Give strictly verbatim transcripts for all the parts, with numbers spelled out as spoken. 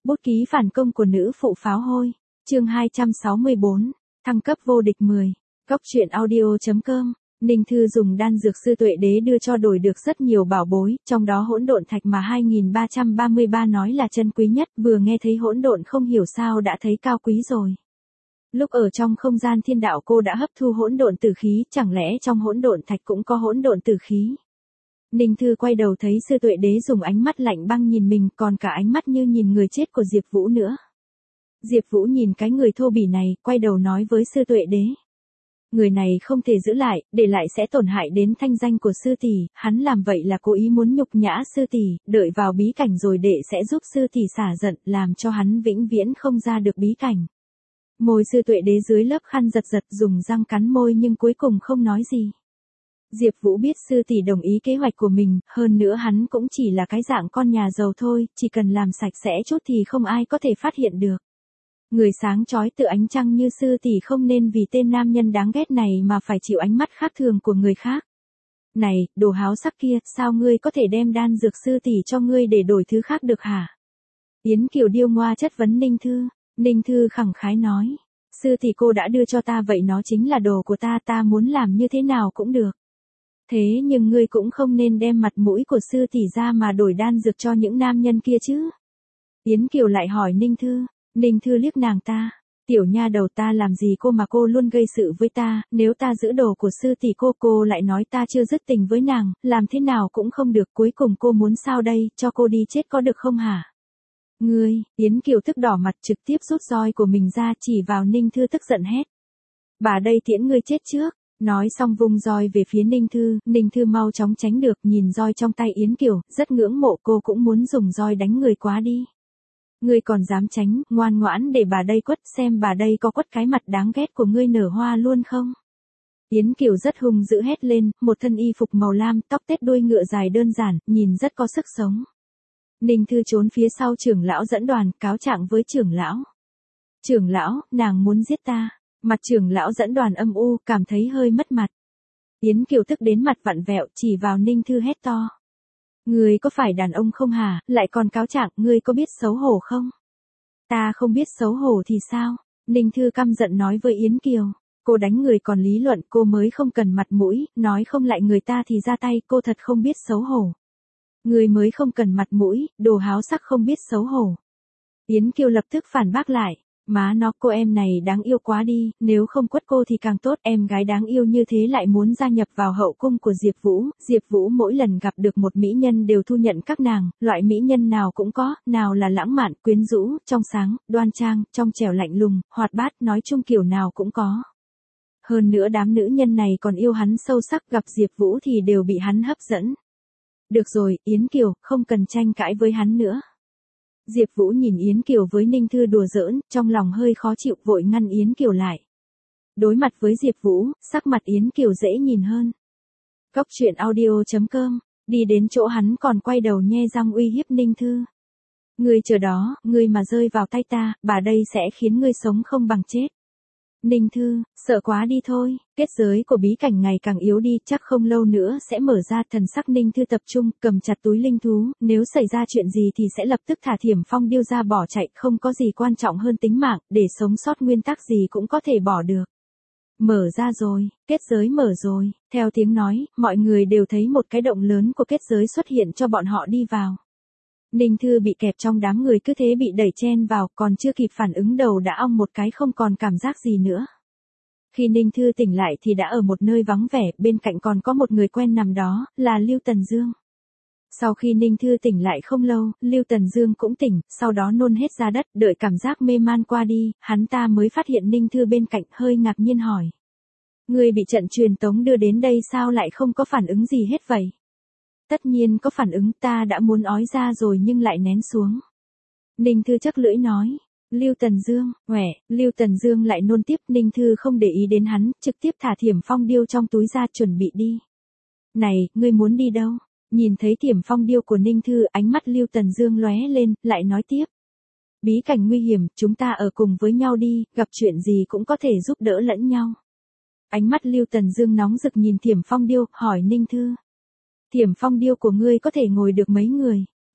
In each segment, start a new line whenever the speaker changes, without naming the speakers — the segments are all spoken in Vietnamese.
Bút ký phản công của nữ phụ pháo hôi. Chương hai trăm sáu mươi bốn. Thăng cấp vô địch mười. Góc truyện audio chấm com. Ninh Thư dùng đan dược sư tuệ đế đưa cho đổi được rất nhiều bảo bối, trong đó hỗn độn thạch mà hai nghìn ba trăm ba mươi ba nói là chân quý nhất, vừa nghe thấy hỗn độn không hiểu sao đã thấy cao quý rồi. Lúc ở trong không gian thiên đạo cô đã hấp thu hỗn độn tử khí, chẳng lẽ trong hỗn độn thạch cũng có hỗn độn tử khí? Ninh Thư quay đầu thấy sư tuệ đế dùng ánh mắt lạnh băng nhìn mình, còn cả ánh mắt như nhìn người chết của Diệp Vũ nữa. Diệp Vũ nhìn cái người thô bỉ này, quay đầu nói với sư tuệ đế. Người này không thể giữ lại, để lại sẽ tổn hại đến thanh danh của sư tỷ, hắn làm vậy là cố ý muốn nhục nhã sư tỷ, đợi vào bí cảnh rồi đệ sẽ giúp sư tỷ xả giận, làm cho hắn vĩnh viễn không ra được bí cảnh. Môi sư tuệ đế dưới lớp khăn giật giật, dùng răng cắn môi nhưng cuối cùng không nói gì. Diệp Vũ biết sư tỷ đồng ý kế hoạch của mình, hơn nữa hắn cũng chỉ là cái dạng con nhà giàu thôi, chỉ cần làm sạch sẽ chút thì không ai có thể phát hiện được. Người sáng chói tự ánh trăng như sư tỷ không nên vì tên nam nhân đáng ghét này mà phải chịu ánh mắt khác thường của người khác. Này, đồ háo sắc kia, sao ngươi có thể đem đan dược sư tỷ cho ngươi để đổi thứ khác được hả? Yến Kiều điêu ngoa chất vấn Ninh Thư. Ninh Thư khẳng khái nói. Sư tỷ cô đã đưa cho ta vậy nó chính là đồ của ta, ta muốn làm như thế nào cũng được. Thế nhưng ngươi cũng không nên đem mặt mũi của sư tỷ ra mà đổi đan dược cho những nam nhân kia chứ. Yến Kiều lại hỏi Ninh Thư. Ninh Thư liếc nàng ta. Tiểu nha đầu, ta làm gì cô mà cô luôn gây sự với ta, nếu ta giữ đồ của sư tỷ cô, cô lại nói ta chưa dứt tình với nàng, làm thế nào cũng không được, cuối cùng cô muốn sao đây, cho cô đi chết có được không hả? Ngươi, Yến Kiều tức đỏ mặt trực tiếp rút roi của mình ra chỉ vào Ninh Thư tức giận hét. Bà đây tiễn ngươi chết trước. Nói xong vung roi về phía Ninh Thư, Ninh Thư mau chóng tránh được, nhìn roi trong tay Yến Kiều, rất ngưỡng mộ, cô cũng muốn dùng roi đánh người quá đi. Ngươi còn dám tránh, ngoan ngoãn để bà đây quất, xem bà đây có quất cái mặt đáng ghét của ngươi nở hoa luôn không? Yến Kiều rất hung dữ hét lên, một thân y phục màu lam, tóc tết đuôi ngựa dài đơn giản, nhìn rất có sức sống. Ninh Thư trốn phía sau trưởng lão dẫn đoàn, cáo trạng với trưởng lão. Trưởng lão, nàng muốn giết ta. Mặt trưởng lão dẫn đoàn âm u, cảm thấy hơi mất mặt. Yến Kiều tức đến mặt vặn vẹo, chỉ vào Ninh Thư hét to. Ngươi có phải đàn ông không hả, lại còn cáo trạng, ngươi có biết xấu hổ không? Ta không biết xấu hổ thì sao? Ninh Thư căm giận nói với Yến Kiều. Cô đánh người còn lý luận, cô mới không cần mặt mũi, nói không lại người ta thì ra tay, cô thật không biết xấu hổ. Ngươi mới không cần mặt mũi, đồ háo sắc không biết xấu hổ. Yến Kiều lập tức phản bác lại. Má nó, cô em này đáng yêu quá đi, nếu không quất cô thì càng tốt, em gái đáng yêu như thế lại muốn gia nhập vào hậu cung của Diệp Vũ. Diệp Vũ mỗi lần gặp được một mỹ nhân đều thu nhận các nàng, loại mỹ nhân nào cũng có, nào là lãng mạn, quyến rũ, trong sáng, đoan trang, trong trẻo lạnh lùng, hoạt bát, nói chung kiểu nào cũng có. Hơn nữa đám nữ nhân này còn yêu hắn sâu sắc, gặp Diệp Vũ thì đều bị hắn hấp dẫn. Được rồi, Yến Kiều, không cần tranh cãi với hắn nữa. Diệp Vũ nhìn Yến Kiều với Ninh Thư đùa giỡn, trong lòng hơi khó chịu, vội ngăn Yến Kiều lại. Đối mặt với Diệp Vũ, sắc mặt Yến Kiều dễ nhìn hơn. Góc truyện audio chấm com, đi đến chỗ hắn còn quay đầu nhe răng uy hiếp Ninh Thư. Ngươi chờ đó, ngươi mà rơi vào tay ta, bà đây sẽ khiến ngươi sống không bằng chết. Ninh Thư, sợ quá đi thôi, kết giới của bí cảnh ngày càng yếu đi, chắc không lâu nữa sẽ mở ra. Thần sắc Ninh Thư tập trung, cầm chặt túi linh thú, nếu xảy ra chuyện gì thì sẽ lập tức thả Thiểm Phong Điêu ra bỏ chạy, không có gì quan trọng hơn tính mạng, để sống sót nguyên tắc gì cũng có thể bỏ được. Mở ra rồi, kết giới mở rồi, theo tiếng nói, mọi người đều thấy một cái động lớn của kết giới xuất hiện cho bọn họ đi vào. Ninh Thư bị kẹp trong đám người cứ thế bị đẩy chen vào, còn chưa kịp phản ứng đầu đã ong một cái không còn cảm giác gì nữa. Khi Ninh Thư tỉnh lại thì đã ở một nơi vắng vẻ, bên cạnh còn có một người quen nằm đó, là Lưu Tần Dương. Sau khi Ninh Thư tỉnh lại không lâu, Lưu Tần Dương cũng tỉnh, sau đó nôn hết ra đất, đợi cảm giác mê man qua đi, hắn ta mới phát hiện Ninh Thư bên cạnh, hơi ngạc nhiên hỏi. Ngươi bị trận truyền tống đưa đến đây sao lại không có phản ứng gì hết vậy? Tất nhiên có phản ứng, ta đã muốn ói ra rồi nhưng lại nén xuống. Ninh Thư chắc lưỡi nói. Lưu Tần Dương, huệ, Lưu Tần Dương lại nôn tiếp, Ninh Thư không để ý đến hắn, trực tiếp thả Thiểm Phong Điêu trong túi ra chuẩn bị đi. Này, ngươi muốn đi đâu? Nhìn thấy Thiểm Phong Điêu của Ninh Thư, ánh mắt Lưu Tần Dương lóe lên, lại nói tiếp. Bí cảnh nguy hiểm, chúng ta ở cùng với nhau đi, gặp chuyện gì cũng có thể giúp đỡ lẫn nhau. Ánh mắt Lưu Tần Dương nóng rực nhìn Thiểm Phong Điêu, hỏi Ninh Thư. Thiểm Phong Điêu của ngươi có thể ngồi được mấy người?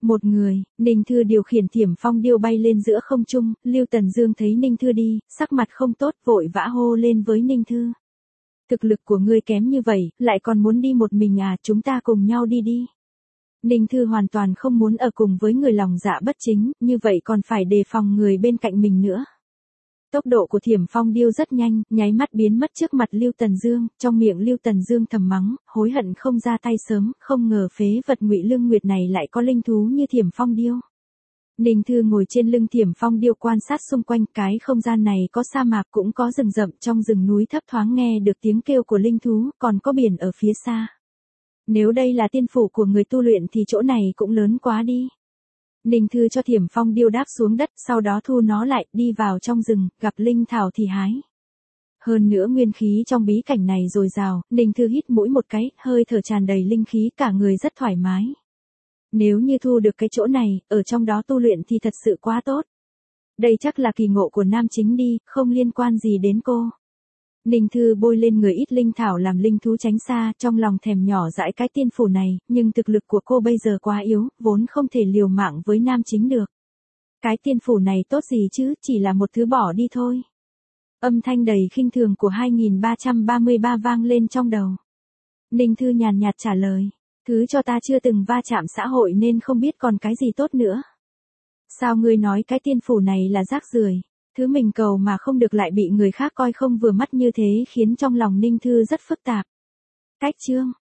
Một người, Ninh Thư điều khiển Thiểm Phong điêu bay lên giữa không trung, Lưu Tần Dương thấy Ninh Thư đi, sắc mặt không tốt vội vã hô lên với Ninh Thư. Thực lực của ngươi kém như vậy, lại còn muốn đi một mình à, chúng ta cùng nhau đi đi. Ninh Thư hoàn toàn không muốn ở cùng với người lòng dạ bất chính, như vậy còn phải đề phòng người bên cạnh mình nữa. Tốc độ của Thiểm Phong điêu rất nhanh, nháy mắt biến mất trước mặt Lưu Tần Dương, trong miệng Lưu Tần Dương thầm mắng, hối hận không ra tay sớm, không ngờ phế vật Ngụy Lương Nguyệt này lại có linh thú như Thiểm Phong điêu. Ninh Thư ngồi trên lưng Thiểm Phong điêu quan sát xung quanh, cái không gian này có sa mạc cũng có rừng rậm, trong rừng núi thấp thoáng nghe được tiếng kêu của linh thú, còn có biển ở phía xa. Nếu đây là tiên phủ của người tu luyện thì chỗ này cũng lớn quá đi. Ninh Thư cho Thiểm Phong điêu đáp xuống đất, sau đó thu nó lại, đi vào trong rừng, gặp linh thảo thì hái. Hơn nữa nguyên khí trong bí cảnh này dồi dào, Ninh Thư hít mũi một cái, hơi thở tràn đầy linh khí, cả người rất thoải mái. Nếu như thu được cái chỗ này, ở trong đó tu luyện thì thật sự quá tốt. Đây chắc là kỳ ngộ của nam chính đi, không liên quan gì đến cô. Ninh Thư bôi lên người ít linh thảo làm linh thú tránh xa, trong lòng thèm nhỏ dãi cái tiên phủ này, nhưng thực lực của cô bây giờ quá yếu, vốn không thể liều mạng với nam chính được. Cái tiên phủ này tốt gì chứ, chỉ là một thứ bỏ đi thôi. Âm thanh đầy khinh thường của hai nghìn ba trăm ba mươi ba vang lên trong đầu. Ninh Thư nhàn nhạt trả lời, thứ cho ta chưa từng va chạm xã hội nên không biết còn cái gì tốt nữa. Sao ngươi nói cái tiên phủ này là rác rưởi? Thứ mình cầu mà không được lại bị người khác coi không vừa mắt như thế khiến trong lòng Ninh Thư rất phức tạp. Cách chương